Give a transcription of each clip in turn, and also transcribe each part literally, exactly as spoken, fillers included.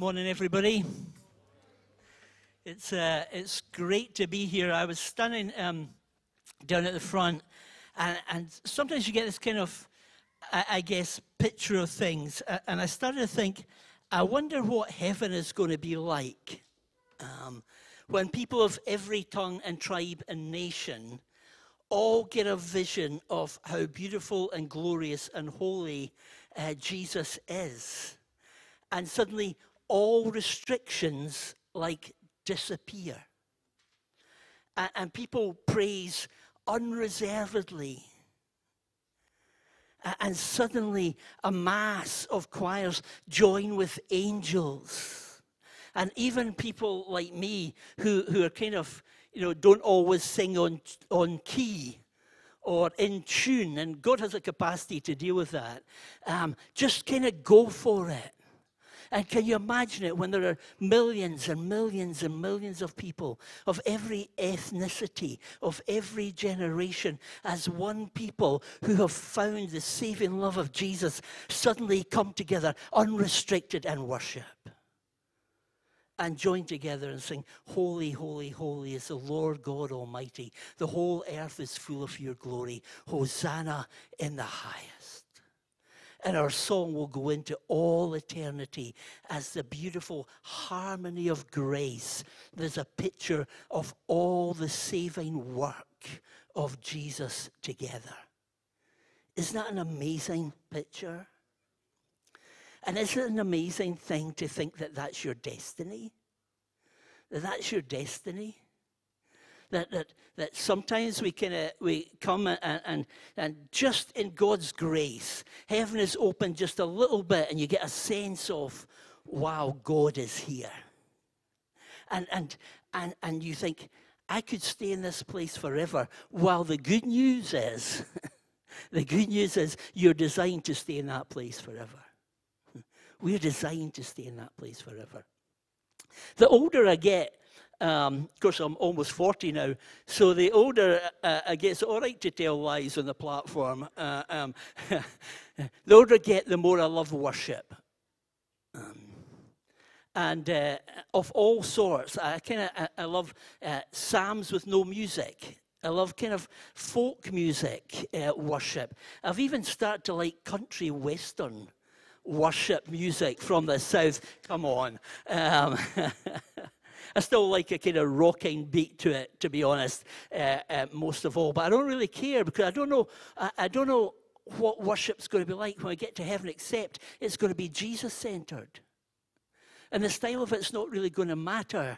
Morning, everybody. It's uh, it's great to be here. I was standing um, down at the front, and, and sometimes you get this kind of, I, I guess, picture of things. Uh, and I started to think, I wonder what heaven is going to be like um, when people of every tongue and tribe and nation all get a vision of how beautiful and glorious and holy uh, Jesus is. And suddenly all restrictions like disappear. And, and people praise unreservedly. And, and suddenly a mass of choirs join with angels. And even people like me who, who are kind of, you know, don't always sing on, on key or in tune, and God has a capacity to deal with that, um, just kind of go for it. And can you imagine it when there are millions and millions and millions of people of every ethnicity, of every generation, as one people who have found the saving love of Jesus suddenly come together unrestricted and worship. And join together and sing, "Holy, holy, holy is the Lord God Almighty. The whole earth is full of your glory. Hosanna in the highest." And our song will go into all eternity as the beautiful harmony of grace. There's a picture of all the saving work of Jesus together. Isn't that an amazing picture? And isn't it an amazing thing to think that that's your destiny? That that's your destiny? That that that sometimes we kind of we come and, and and just in God's grace, heaven is open just a little bit, and you get a sense of, wow, God is here. And and and and you think, I could stay in this place forever. Well, the good news is, the good news is you're designed to stay in that place forever. We're designed to stay in that place forever. The older I get, um, of course I'm almost forty now, so the older uh, I get, it's all right to tell lies on the platform. Uh, um, the older I get, the more I love worship. Um, and uh, of all sorts, I kind of I, I love uh, psalms with no music. I love kind of folk music uh, worship. I've even started to like country western worship music from the south. Come on. Um, I still like a kind of rocking beat to it, to be honest, uh, uh, most of all. But I don't really care because I don't know. I, I don't know what worship's going to be like when we get to heaven, except it's going to be Jesus-centered, and the style of it's not really going to matter.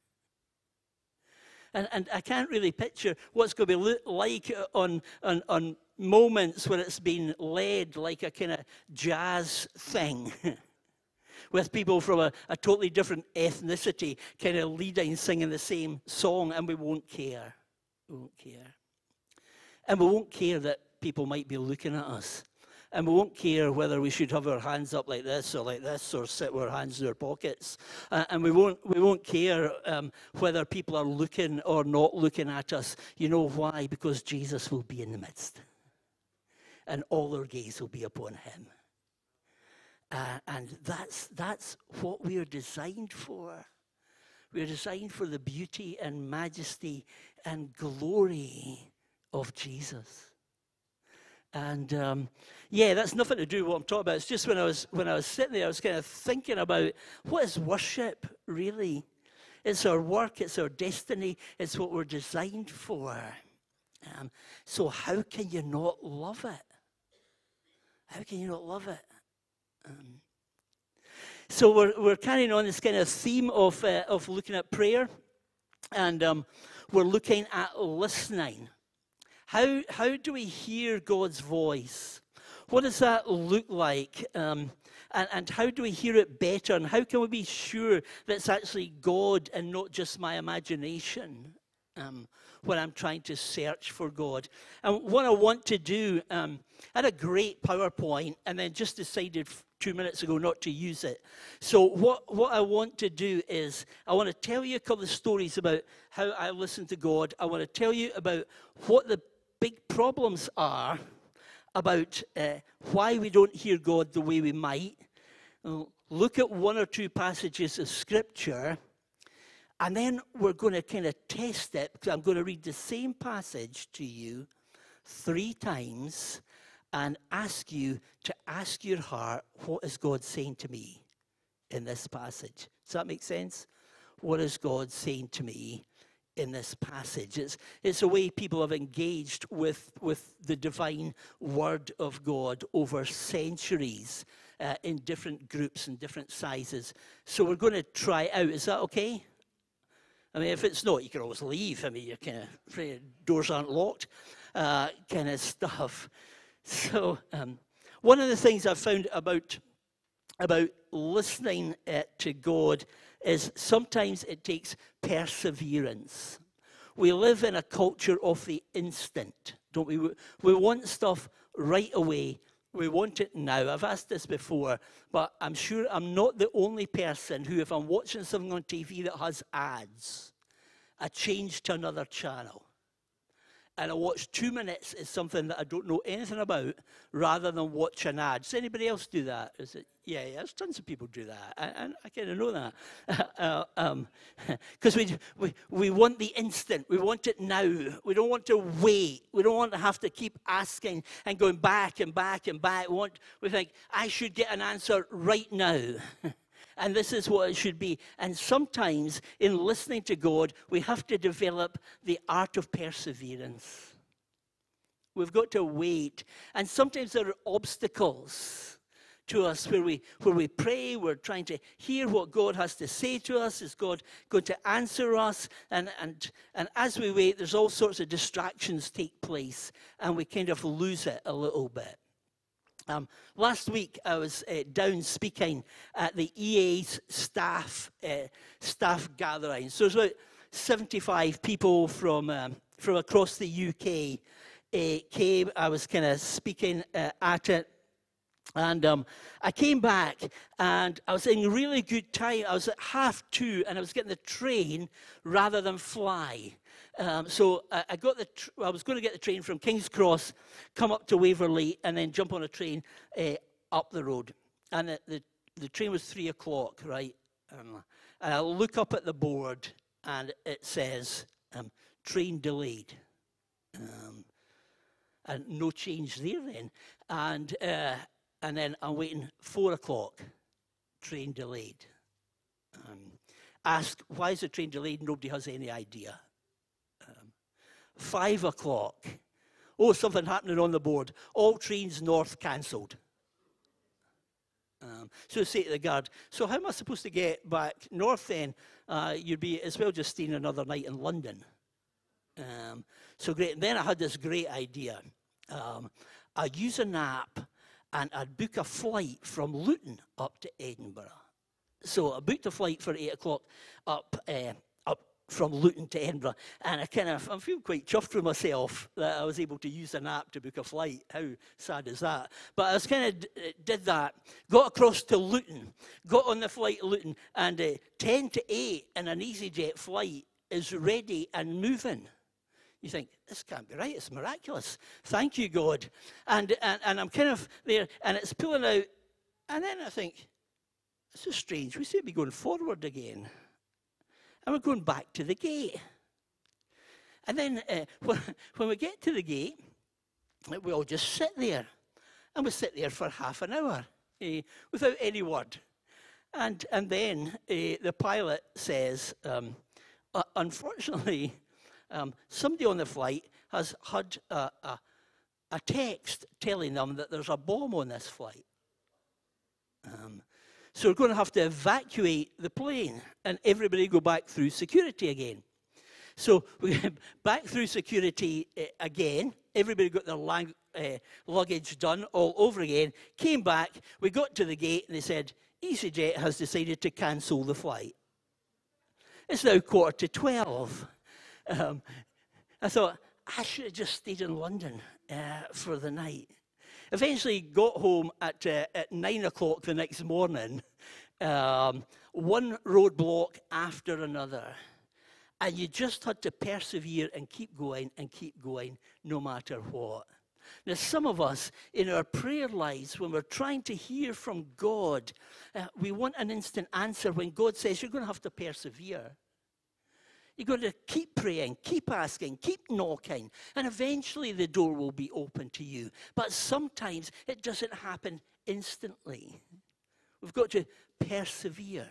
And, and I can't really picture what's going to be like on, on, on moments where it's been led like a kind of jazz thing with people from a, a totally different ethnicity kind of leading, singing the same song, and we won't care. We won't care. And we won't care that people might be looking at us. And we won't care whether we should have our hands up like this or like this or sit with our hands in our pockets. Uh, and we won't we won't care um, whether people are looking or not looking at us. You know why? Because Jesus will be in the midst. And all their gaze will be upon him. Uh, and that's that's what we are designed for. We are designed for the beauty and majesty and glory of Jesus. And um, yeah, that's nothing to do with what I'm talking about. It's just when I was when I was sitting there, I was kind of thinking about what is worship really? It's our work, it's our destiny, it's what we're designed for. Um, so how can you not love it? How can you not love it? Um, so we're we're carrying on this kind of theme of uh, of looking at prayer, and um, we're looking at listening. How how do we hear God's voice? What does that look like? Um, and, and how do we hear it better? And how can we be sure that it's actually God and not just my imagination um, when I'm trying to search for God? And what I want to do, um, I had a great PowerPoint and then just decided two minutes ago not to use it. So what, what I want to do is I want to tell you a couple of stories about how I listen to God. I want to tell you about what the big problems are about uh, why we don't hear God the way we might. look at one or two passages of Scripture, and then we're going to kind of test it, because I'm going to read the same passage to you three times and ask you to ask your heart, what is God saying to me in this passage? Does that make sense? What is God saying to me in this passage? It's, it's a way people have engaged with, with the divine word of God over centuries uh, in different groups and different sizes. So we're going to try it out. Is that okay? I mean, if it's not, you can always leave. I mean, you kind of, doors aren't locked, uh, kind of stuff. So um, one of the things I've found about, about listening uh, to God is sometimes it takes perseverance. We live in a culture of the instant, don't we? We want stuff right away. We want it now. I've asked this before, but I'm sure I'm not the only person who, if I'm watching something on T V that has ads, I change to another channel. And I watch two minutes is something that I don't know anything about, rather than watch an ad. Does anybody else do that? Is it? Yeah, yeah, there's tons of people do that, and, and I kind of know that. uh, um, because we, we, we want the instant. We want it now. We don't want to wait. We don't want to have to keep asking and going back and back and back. We, want, we think, I should get an answer right now. And this is what it should be. And sometimes in listening to God, we have to develop the art of perseverance. We've got to wait. And sometimes there are obstacles to us where we, where we pray, we're trying to hear what God has to say to us. Is God going to answer us? And, and, and as we wait, there's all sorts of distractions take place, and we kind of lose it a little bit. Um, last week, I was uh, down speaking at the E A's staff uh, staff gathering. So there's about seventy-five people from um, from across the U K uh, came. I was kind of speaking uh, at it, and um, I came back, and I was in really good time. I was at half two, and I was getting the train rather than fly. Um, so I, I got the. Tr I was going to get the train from King's Cross, come up to Waverley, and then jump on a train uh, up the road. And the, the the train was three o'clock, right? Um, and I look up at the board, and it says um, train delayed, um, and no change there then. And uh, and then I'm waiting four o'clock, train delayed. Um, ask why is the train delayed? Nobody has any idea. Five o'clock. Oh, something happening on the board. All trains north cancelled. Um, so I say to the guard, so how am I supposed to get back north then? Uh, you'd be as well just staying another night in London. Um, so great. And then I had this great idea. Um, I'd use an app and I'd book a flight from Luton up to Edinburgh. So I booked a flight for eight o'clock up uh, from Luton to Edinburgh, and I kind of, I feel quite chuffed with myself that I was able to use an app to book a flight. How sad is that? But I was kind of did that, got across to Luton, got on the flight to Luton, and uh, ten to eight in an EasyJet flight is ready and moving. You think, this can't be right, it's miraculous. Thank you, God. And, and, and I'm kind of there, and it's pulling out, and then I think, this is strange, we seem to be going forward again. And we're going back to the gate. And then uh, when, when we get to the gate, we all just sit there. And we sit there for half an hour uh, without any word. And, and then uh, the pilot says, um, uh, unfortunately, um, somebody on the flight has had a, a, a text telling them that there's a bomb on this flight. Um, So we're going to have to evacuate the plane and everybody go back through security again. So we went back through security uh, again. Everybody got their lang uh, luggage done all over again. Came back. We got to the gate and they said, EasyJet has decided to cancel the flight. It's now quarter to twelve. Um, I thought, I should have just stayed in London uh, for the night. Eventually got home at, uh, at nine o'clock the next morning, um, one roadblock after another. And you just had to persevere and keep going and keep going no matter what. Now, some of us in our prayer lives, when we're trying to hear from God, uh, we want an instant answer when God says you're going to have to persevere. You're going to keep praying, keep asking, keep knocking, and eventually the door will be open to you. But sometimes it doesn't happen instantly. We've got to persevere.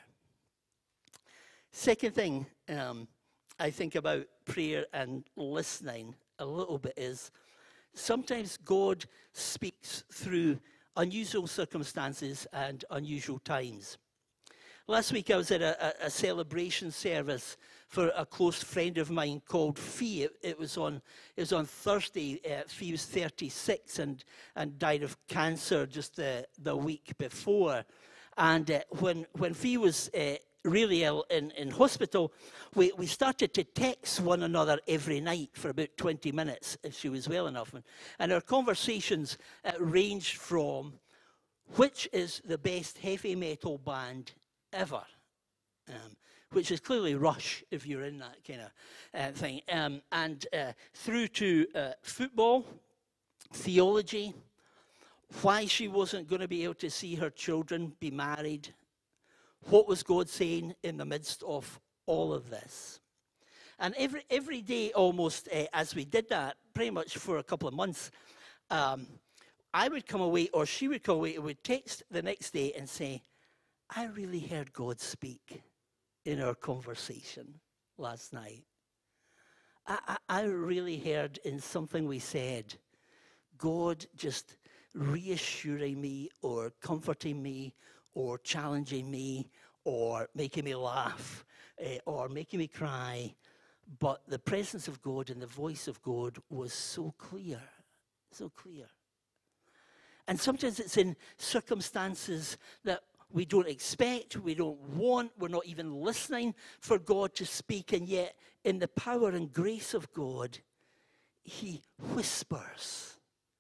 Second thing um, I think about prayer and listening a little bit is sometimes God speaks through unusual circumstances and unusual times. Last week I was at a, a, a celebration service for a close friend of mine called Fee. It, it was on it was on Thursday. Uh, Fee was thirty-six and and died of cancer just the the week before. And uh, when when Fee was uh, really ill in, in hospital, we, we started to text one another every night for about twenty minutes if she was well enough. And, and our conversations uh, ranged from which is the best heavy metal band ever, um, which is clearly Rush if you're in that kind of uh, thing, um, and uh, through to uh, football, theology, why she wasn't going to be able to see her children be married, what was God saying in the midst of all of this. And every every day almost uh, as we did that, pretty much for a couple of months, um, I would come away or she would come away and would text the next day and say, I really heard God speak in our conversation last night. I, I, I really heard in something we said, God just reassuring me or comforting me or challenging me or making me laugh uh, or making me cry. But the presence of God and the voice of God was so clear, so clear. And sometimes it's in circumstances that we don't expect, we don't want, we're not even listening for God to speak, and yet in the power and grace of God, he whispers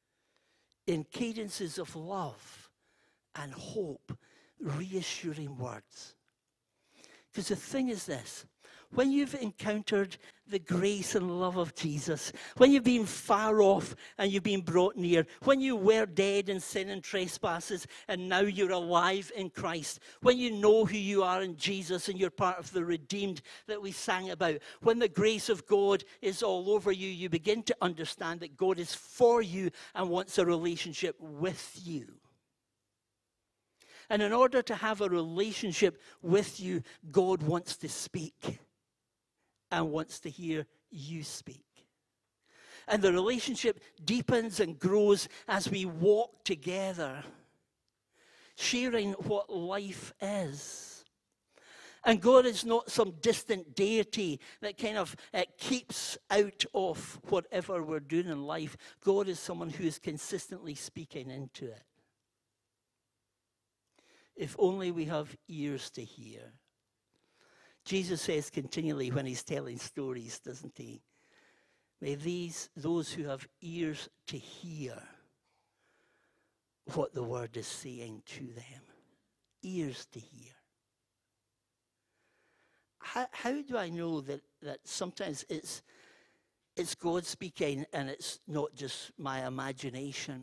in cadences of love and hope, reassuring words. Because the thing is this, when you've encountered the grace and love of Jesus, when you've been far off and you've been brought near, when you were dead in sin and trespasses and now you're alive in Christ, when you know who you are in Jesus and you're part of the redeemed that we sang about, when the grace of God is all over you, you begin to understand that God is for you and wants a relationship with you. And in order to have a relationship with you, God wants to speak and wants to hear you speak. And the relationship deepens and grows as we walk together, sharing what life is. And God is not some distant deity that kind of uh, keeps out of whatever we're doing in life. God is someone who is consistently speaking into it. If only we have ears to hear. Jesus says continually when he's telling stories, doesn't he? May these, those who have ears to hear what the word is saying to them. Ears to hear. How, how do I know that, that sometimes it's, it's God speaking and it's not just my imagination?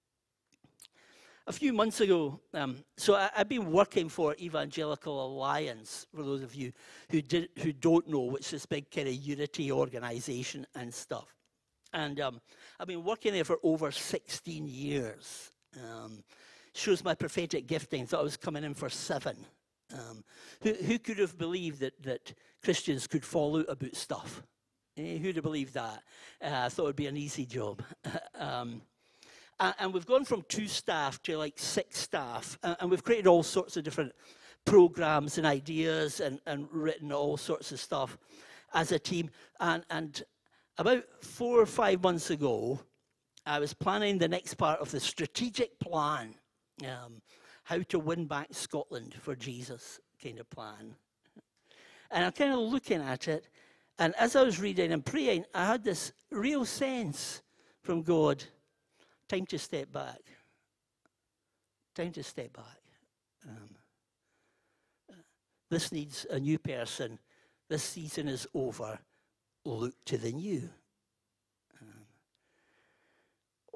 A few months ago, um, so I, I've been working for Evangelical Alliance, for those of you who, did, who don't know, which is this big kind of unity organization and stuff. And um, I've been working there for over sixteen years. Um, shows my prophetic gifting. Thought I was coming in for seven. Um, who, who could have believed that, that Christians could fall out about stuff? Eh, who'd have believed that? Uh, I thought it would be an easy job. um, And we've gone from two staff to like six staff. And we've created all sorts of different programs and ideas and, and written all sorts of stuff as a team. And, and about four or five months ago, I was planning the next part of the strategic plan. Um, how to win back Scotland for Jesus kind of plan. And I'm kind of looking at it. And as I was reading and praying, I had this real sense from God. Time to step back. Time to step back. Um, uh, this needs a new person. This season is over. Look to the new. Um,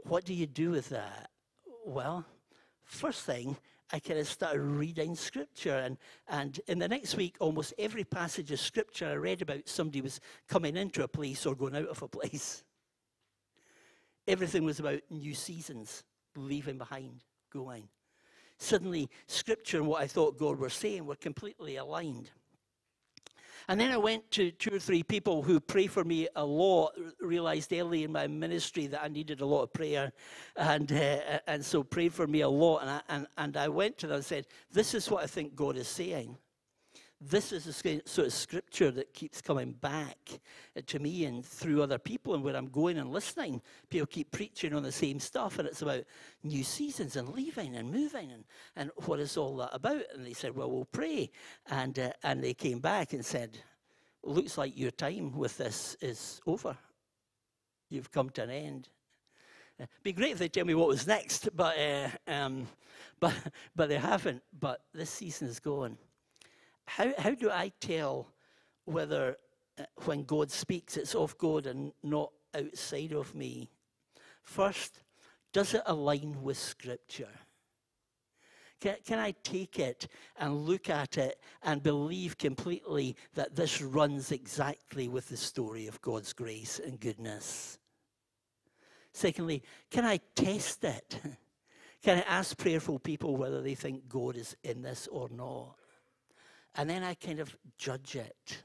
what do you do with that? Well, first thing, I kind of started reading scripture, and, and in the next week, almost every passage of scripture I read about, somebody was coming into a place or going out of a place. Everything was about new seasons, leaving behind, going. Suddenly, scripture and what I thought God was saying were completely aligned. And then I went to two or three people who pray for me a lot, realized early in my ministry that I needed a lot of prayer, and uh, and so prayed for me a lot. And I, and, and I went to them and said, this is what I think God is saying. This is the sort of scripture that keeps coming back to me and through other people, and where I'm going and listening, people keep preaching on the same stuff, and it's about new seasons and leaving and moving, and, and what is all that about? And they said, well, we'll pray. And, uh, and they came back and said, looks like your time with this is over. You've come to an end. It'd be great if they tell me what was next, but, uh, um, but, but they haven't. But this season is going. How, how do I tell whether uh, when God speaks, it's of God and not outside of me? First, does it align with Scripture? Can, can I take it and look at it and believe completely that this runs exactly with the story of God's grace and goodness? Secondly, can I test it? Can I ask prayerful people whether they think God is in this or not? And then I kind of judge it.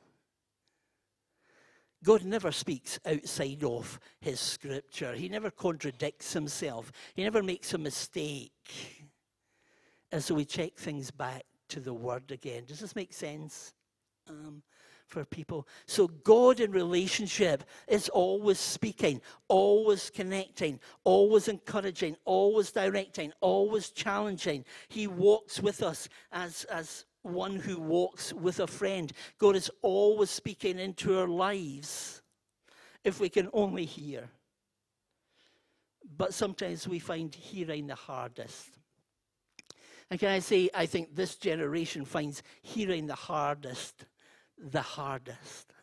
God never speaks outside of his scripture. He never contradicts himself. He never makes a mistake. And so we check things back to the word again. Does this make sense um, for people? So God in relationship is always speaking, always connecting, always encouraging, always directing, always challenging. He walks with us as as one who walks with a friend. God is always speaking into our lives if we can only hear. But sometimes we find hearing the hardest. And can I say, I think this generation finds hearing the hardest, the hardest.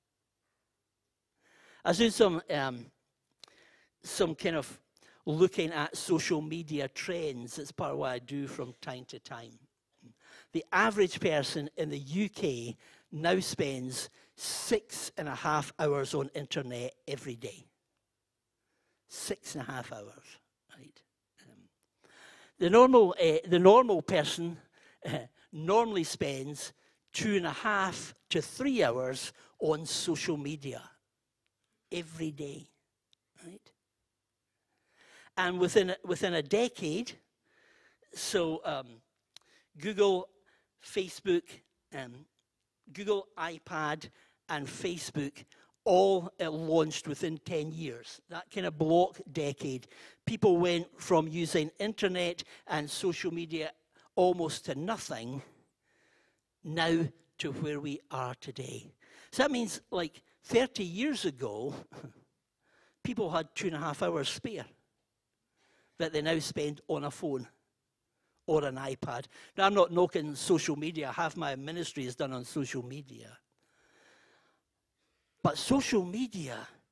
I was doing some, um, some kind of looking at social media trends. It's part of what I do from time to time. The average person in the U K now spends six and a half hours on internet every day. Six and a half hours, right? Um, the normal, uh, the normal person uh, normally spends two and a half to three hours on social media every day, right? And within a, within a decade, so um, Google, Facebook, um, Google iPad and Facebook all uh, launched within ten years. That kind of block decade. People went from using internet and social media almost to nothing now to where we are today. So that means like thirty years ago, people had two and a half hours spare that they now spend on a phone or an iPad. Now, I'm not knocking social media. Half my ministry is done on social media. But social media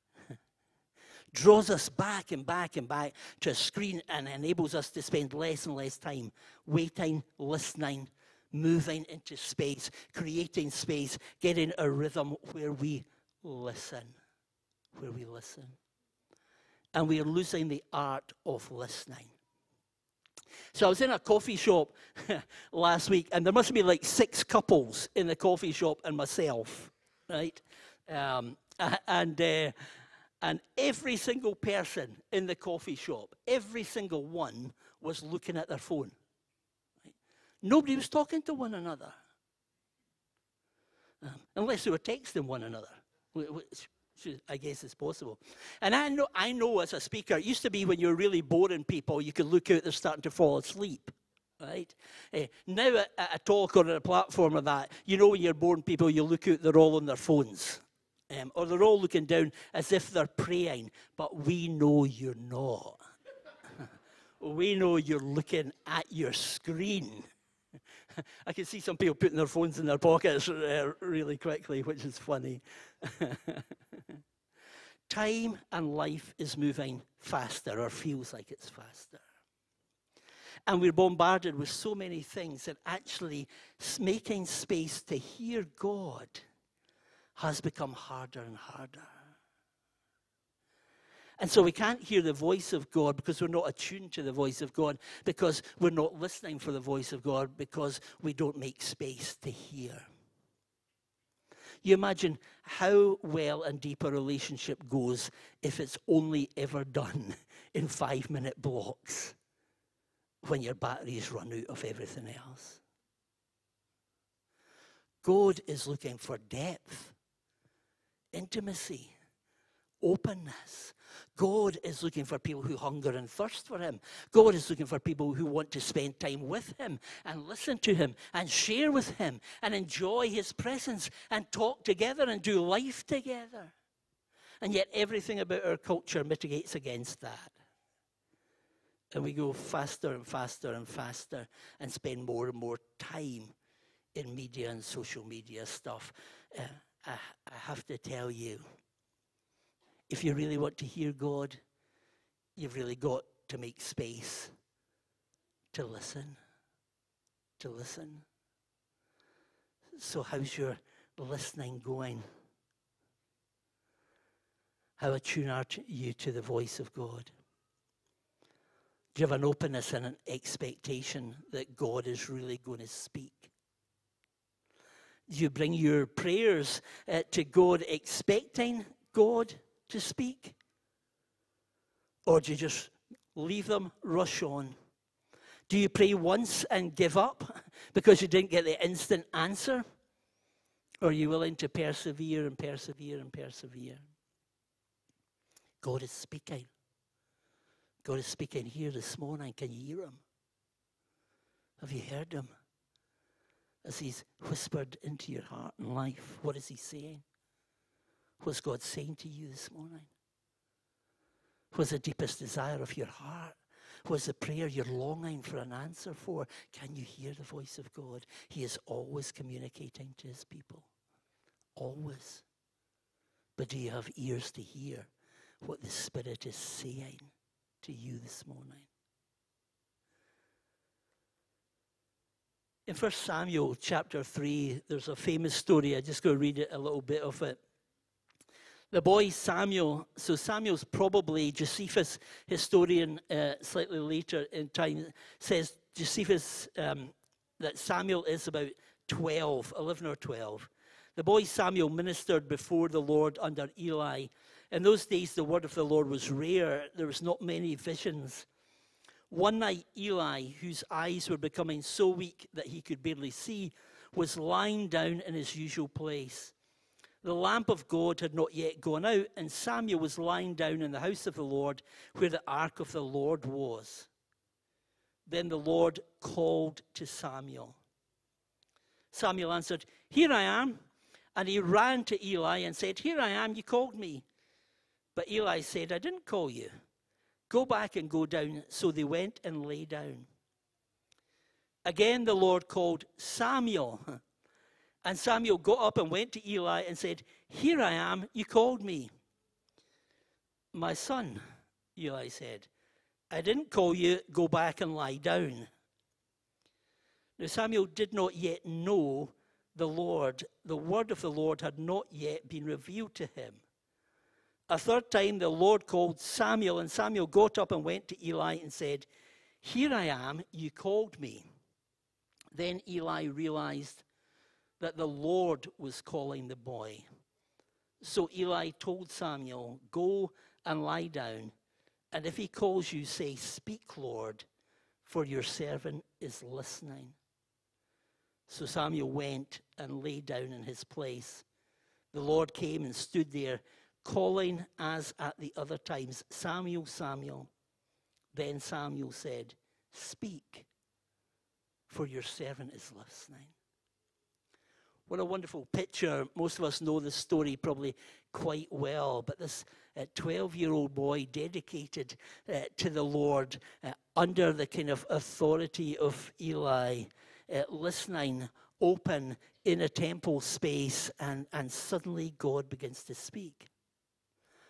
draws us back and back and back to a screen and enables us to spend less and less time waiting, listening, moving into space, creating space, getting a rhythm where we listen, where we listen. And we are losing the art of listening. So I was in a coffee shop last week, and there must be like six couples in the coffee shop and myself, right? Um, and uh, and every single person in the coffee shop, every single one was looking at their phone. Right? Nobody was talking to one another, um, unless they were texting one another, which I guess is possible. And I know, I know as a speaker, it used to be when you were really boring people, you could look out, they're starting to fall asleep, right? Uh, now at, at a talk or at a platform or that, you know when you're boring people, you look out, they're all on their phones. Um, or they're all looking down as if they're praying, but we know you're not. We know you're looking at your screen. I can see some people putting their phones in their pockets uh, really quickly, which is funny. Time and life is moving faster, or feels like it's faster. And we're bombarded with so many things that actually making space to hear God has become harder and harder. And so we can't hear the voice of God because we're not attuned to the voice of God, because we're not listening for the voice of God, because we don't make space to hear. You imagine how well and deep a relationship goes if it's only ever done in five-minute blocks when your batteries run out of everything else. God is looking for depth, intimacy, openness. God is looking for people who hunger and thirst for him. God is looking for people who want to spend time with him and listen to him and share with him and enjoy his presence and talk together and do life together. And yet everything about our culture mitigates against that. And we go faster and faster and faster and spend more and more time in media and social media stuff. Uh, I, I have to tell you, if you really want to hear God, you've really got to make space to listen, to listen. So how's your listening going? How attuned are you to the voice of God? Do you have an openness and an expectation that God is really going to speak? Do you bring your prayers uh, to God expecting God to speak? Or do you just leave them, rush on? Do you pray once and give up because you didn't get the instant answer? Or are you willing to persevere and persevere and persevere? God is speaking. God is speaking here this morning. Can you hear him? Have you heard him? As he's whispered into your heart and life, what is he saying? What's God saying to you this morning? What's the deepest desire of your heart? What's the prayer you're longing for an answer for? Can you hear the voice of God? He is always communicating to his people. Always. But do you have ears to hear what the Spirit is saying to you this morning? In First Samuel chapter three, there's a famous story. I just go read it, a little bit of it. The boy Samuel, so Samuel's probably, Josephus, historian uh, slightly later in time, says Josephus um, that Samuel is about twelve, eleven or twelve. The boy Samuel ministered before the Lord under Eli. In those days, the word of the Lord was rare. There was not many visions. One night, Eli, whose eyes were becoming so weak that he could barely see, was lying down in his usual place. The lamp of God had not yet gone out, and Samuel was lying down in the house of the Lord, where the ark of the Lord was. Then the Lord called to Samuel. Samuel answered, "Here I am." And he ran to Eli and said, "Here I am, you called me." But Eli said, "I didn't call you. Go back and go down." So they went and lay down. Again the Lord called, "Samuel." And Samuel got up and went to Eli and said, "Here I am, you called me." "My son," Eli said, "I didn't call you, go back and lie down." Now Samuel did not yet know the Lord. The word of the Lord had not yet been revealed to him. A third time the Lord called Samuel, and Samuel got up and went to Eli and said, "Here I am, you called me." Then Eli realized that the Lord was calling the boy. So Eli told Samuel, "Go and lie down, and if he calls you, say, 'Speak, Lord, for your servant is listening.'" So Samuel went and lay down in his place. The Lord came and stood there, calling as at the other times, "Samuel, Samuel." Then Samuel said, "Speak, for your servant is listening." What a wonderful picture. Most of us know this story probably quite well, but this twelve-year-old boy dedicated uh, to the Lord uh, under the kind of authority of Eli, uh, listening, open in a temple space, and, and suddenly God begins to speak.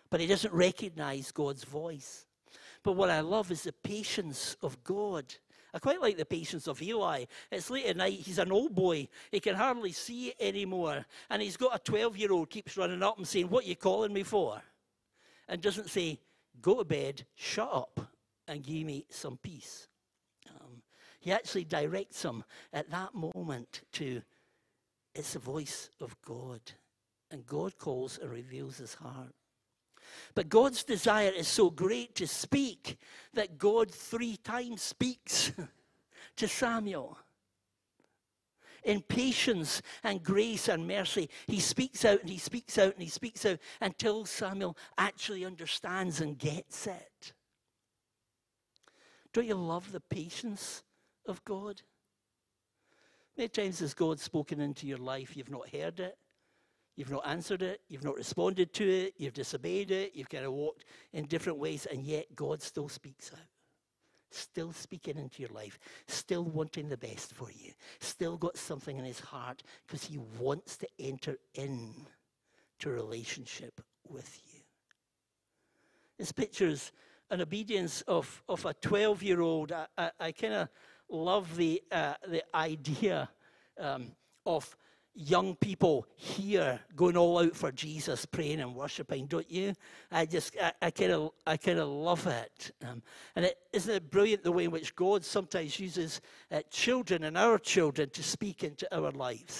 but he doesn't recognize God's voice. But what I love is the patience of God. I quite like the patience of Eli. It's late at night. He's an old boy. He can hardly see anymore. And he's got a twelve-year-old keeps running up and saying, "What are you calling me for?" And doesn't say, "Go to bed, shut up, and give me some peace." Um, he actually directs him at that moment to, it's the voice of God. And God calls and reveals his heart. But God's desire is so great to speak that God three times speaks to Samuel. In patience and grace and mercy, he speaks out and he speaks out and he speaks out until Samuel actually understands and gets it. Don't you love the patience of God? Many times has God spoken into your life, you've not heard it. You've not answered it, you've not responded to it, you've disobeyed it, you've kind of walked in different ways, and yet God still speaks out. Still speaking into your life, still wanting the best for you, still got something in his heart because he wants to enter in to a relationship with you. This pictures an obedience of, of a twelve-year-old. I, I, I kind of love the, uh, the idea um, of young people here going all out for Jesus, praying and worshiping, don't you? I just, I kind of, I kind of love it. Um, and it, isn't it brilliant the way in which God sometimes uses uh, children and our children to speak into our lives?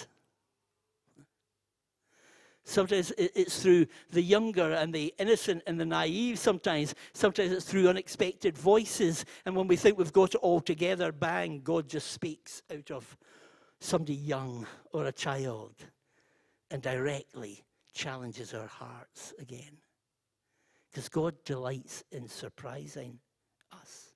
Sometimes it's through the younger and the innocent and the naive sometimes. Sometimes it's through unexpected voices. And when we think we've got it all together, bang, God just speaks out of somebody young or a child and directly challenges our hearts again. Because God delights in surprising us.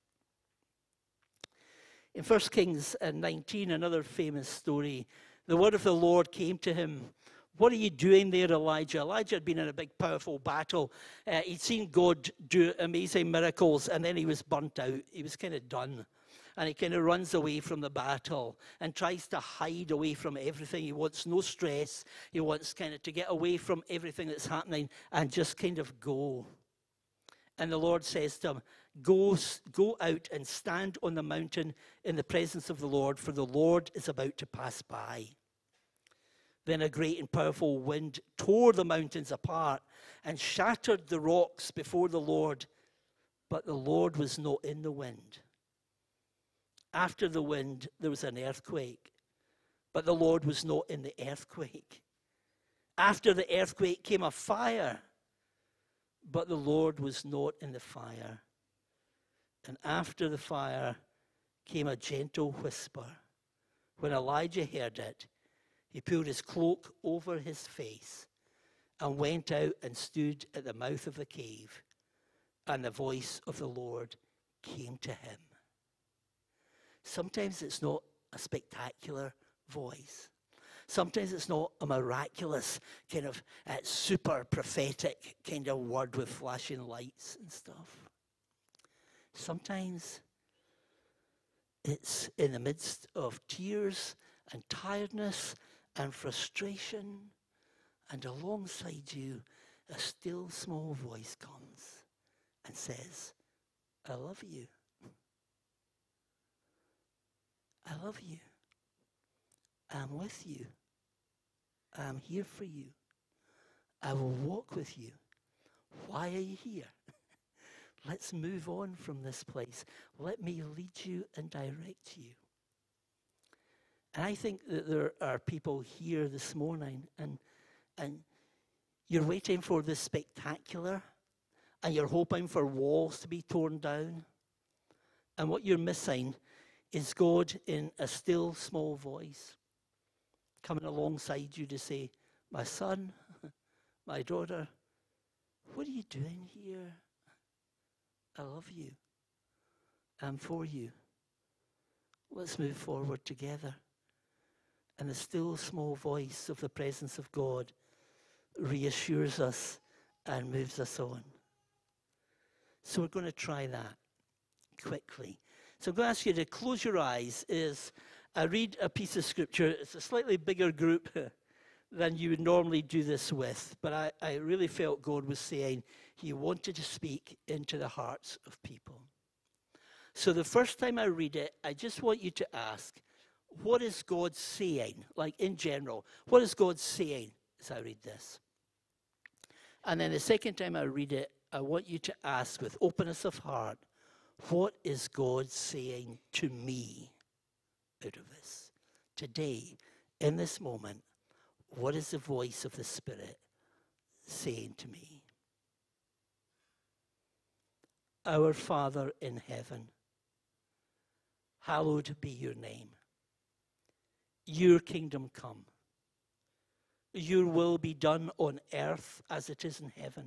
In First Kings nineteen, another famous story, the word of the Lord came to him. "What are you doing there, Elijah?" Elijah had been in a big, powerful battle. Uh, he'd seen God do amazing miracles, and then he was burnt out. He was kind of done. And he kind of runs away from the battle and tries to hide away from everything. He wants no stress. He wants kind of to get away from everything that's happening and just kind of go. And the Lord says to him, go, go out and stand on the mountain in the presence of the Lord, for the Lord is about to pass by. Then a great and powerful wind tore the mountains apart and shattered the rocks before the Lord, but the Lord was not in the wind. After the wind, there was an earthquake, but the Lord was not in the earthquake. After the earthquake came a fire, but the Lord was not in the fire. And after the fire came a gentle whisper. When Elijah heard it, he pulled his cloak over his face and went out and stood at the mouth of the cave, and the voice of the Lord came to him. Sometimes it's not a spectacular voice. Sometimes it's not a miraculous kind of uh, super prophetic kind of word with flashing lights and stuff. Sometimes it's in the midst of tears and tiredness and frustration, and alongside you, a still small voice comes and says, "I love you. I love you. I'm with you. I'm here for you. I will walk with you. Why are you here? Let's move on from this place. Let me lead you and direct you." And I think that there are people here this morning, and and you're waiting for this spectacular, and you're hoping for walls to be torn down. And what you're missing is God in a still small voice coming alongside you to say, "My son, my daughter, what are you doing here? I love you. I'm for you. Let's move forward together." And the still small voice of the presence of God reassures us and moves us on. So we're going to try that quickly. So I'm going to ask you to close your eyes as I read a piece of scripture. It's a slightly bigger group than you would normally do this with. But I, I really felt God was saying he wanted to speak into the hearts of people. So the first time I read it, I just want you to ask, what is God saying? Like in general, what is God saying as I read this? And then the second time I read it, I want you to ask with openness of heart, what is God saying to me out of this? Today, in this moment, what is the voice of the Spirit saying to me? Our Father in heaven, hallowed be your name. Your kingdom come. Your will be done on earth as it is in heaven.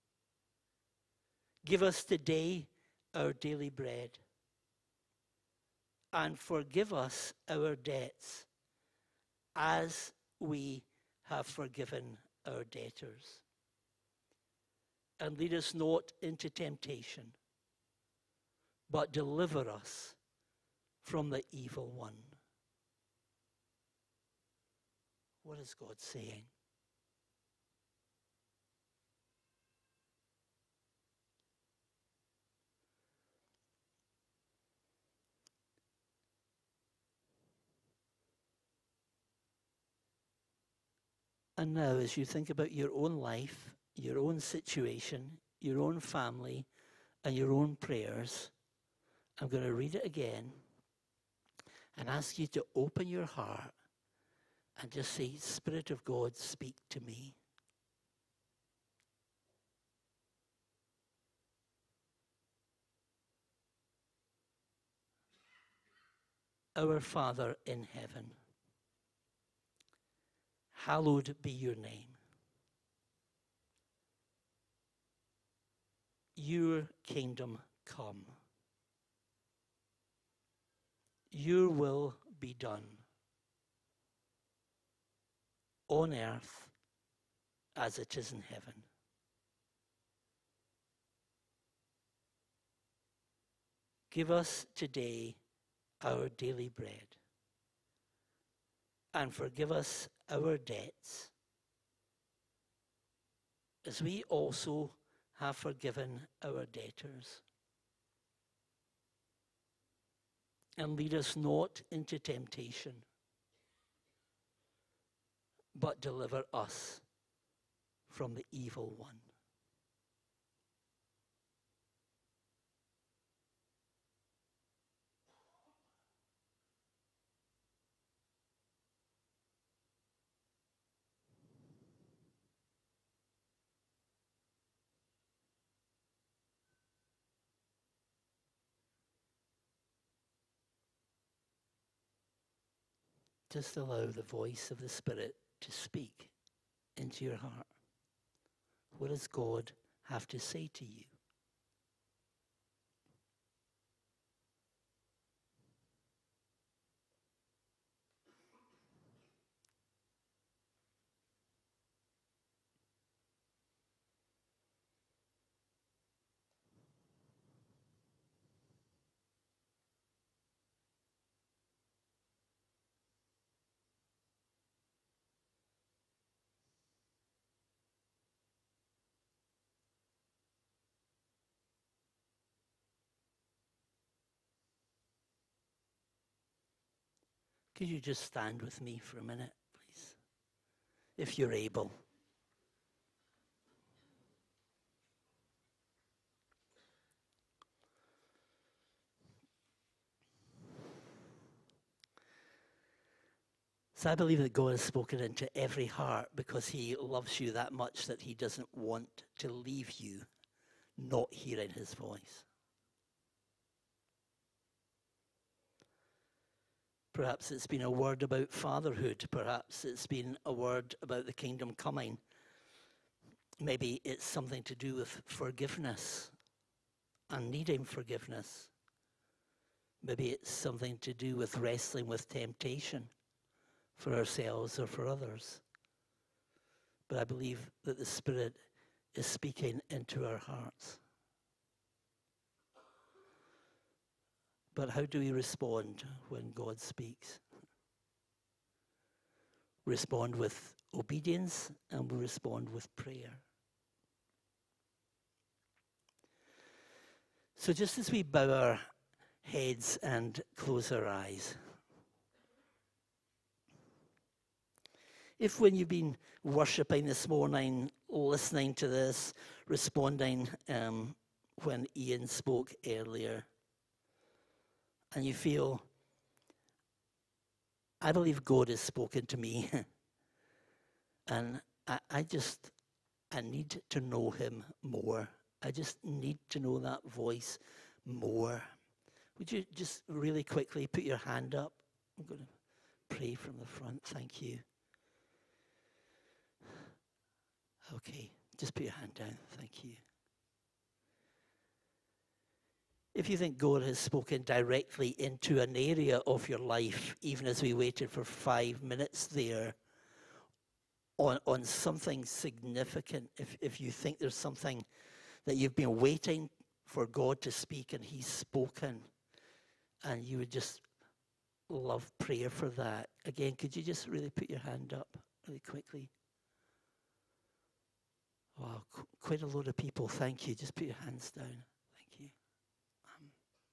Give us today our daily bread, and forgive us our debts as we have forgiven our debtors. And lead us not into temptation, but deliver us from the evil one. What is God saying? And now, as you think about your own life, your own situation, your own family, and your own prayers, I'm going to read it again and ask you to open your heart and just say, Spirit of God, speak to me. Our Father in heaven, hallowed be your name. Your kingdom come. Your will be done on earth as it is in heaven. Give us today our daily bread, and forgive us our debts, as we also have forgiven our debtors. And lead us not into temptation, but deliver us from the evil one. Just allow the voice of the Spirit to speak into your heart. What does God have to say to you? Could you just stand with me for a minute, please, if you're able? So I believe that God has spoken into every heart because he loves you that much that he doesn't want to leave you not hearing his voice. Perhaps it's been a word about fatherhood. Perhaps it's been a word about the kingdom coming. Maybe it's something to do with forgiveness and needing forgiveness. Maybe it's something to do with wrestling with temptation for ourselves or for others. But I believe that the Spirit is speaking into our hearts. But how do we respond when God speaks? Respond with obedience, and we'll respond with prayer. So just as we bow our heads and close our eyes, if when you've been worshipping this morning, listening to this, responding um, when Ian spoke earlier, and you feel, I believe God has spoken to me, and I, I just, I need to know him more. I just need to know that voice more. Would you just really quickly put your hand up? I'm going to pray from the front. Thank you. Okay, just put your hand down. Thank you. If you think God has spoken directly into an area of your life, even as we waited for five minutes there, on, on something significant, if, if you think there's something that you've been waiting for God to speak and he's spoken, and you would just love prayer for that. Again, could you just really put your hand up really quickly? Wow, qu- quite a lot of people. Thank you. Just put your hands down. Thank you. Um,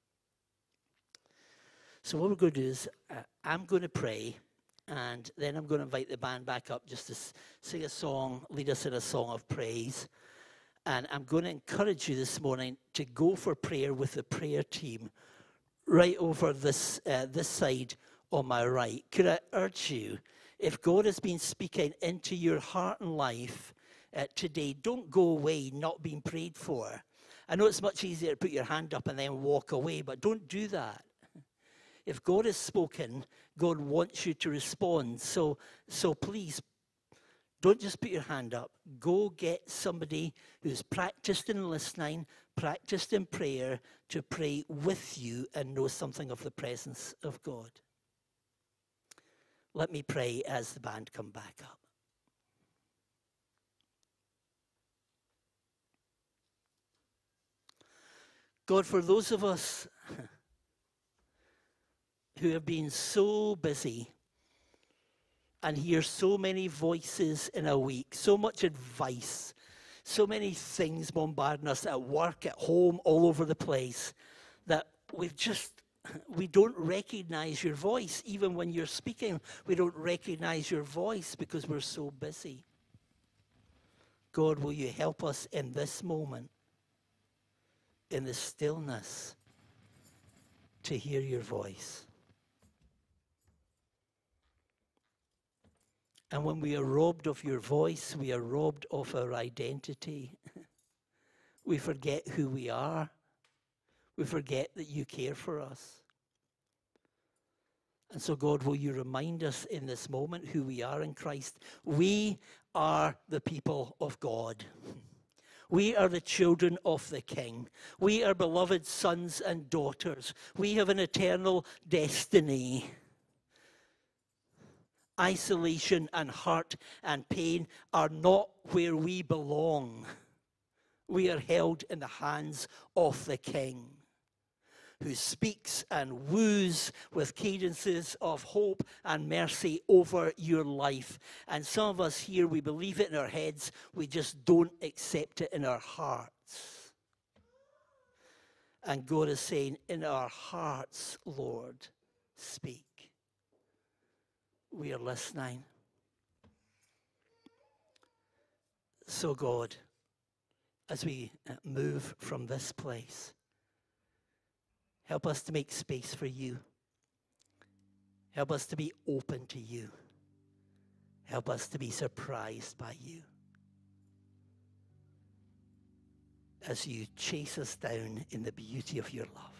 so what we're going to do is uh, I'm going to pray, and then I'm going to invite the band back up just to s- sing a song, lead us in a song of praise. And I'm going to encourage you this morning to go for prayer with the prayer team right over this uh, this side on my right. Could I urge you, if God has been speaking into your heart and life uh, today, don't go away not being prayed for. I know it's much easier to put your hand up and then walk away, but don't do that. If God has spoken, God wants you to respond. So, so please, don't just put your hand up. Go get somebody who's practiced in listening, practiced in prayer, to pray with you and know something of the presence of God. Let me pray as the band come back up. God, for those of us who have been so busy and hear so many voices in a week, so much advice, so many things bombarding us at work, at home, all over the place, that we've just, we don't recognize your voice. Even when you're speaking, we don't recognize your voice because we're so busy. God, will you help us in this moment, in the stillness, to hear your voice? And when we are robbed of your voice, we are robbed of our identity. We forget who we are. We forget that you care for us. And so, God, will you remind us in this moment who we are in Christ? We are the people of God. We are the children of the King. We are beloved sons and daughters. We have an eternal destiny. Isolation and hurt and pain are not where we belong. We are held in the hands of the King, who speaks and woos with cadences of hope and mercy over your life. And some of us here, we believe it in our heads, we just don't accept it in our hearts. And God is saying, in our hearts, Lord, speak. We are listening. So God, as we move from this place, help us to make space for you. Help us to be open to you. Help us to be surprised by you as you chase us down in the beauty of your love.